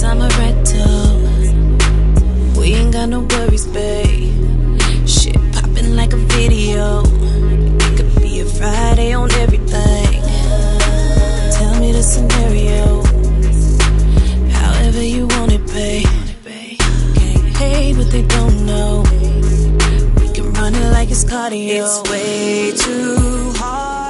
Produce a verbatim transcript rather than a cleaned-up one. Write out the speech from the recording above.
cause I'm a rental. We ain't got no worries, babe. Shit poppin' like a video. It could be a Friday on everything. Tell me the scenario, however you want it, babe. Can't hate what they don't know. We can run it like it's cardio. It's way too hard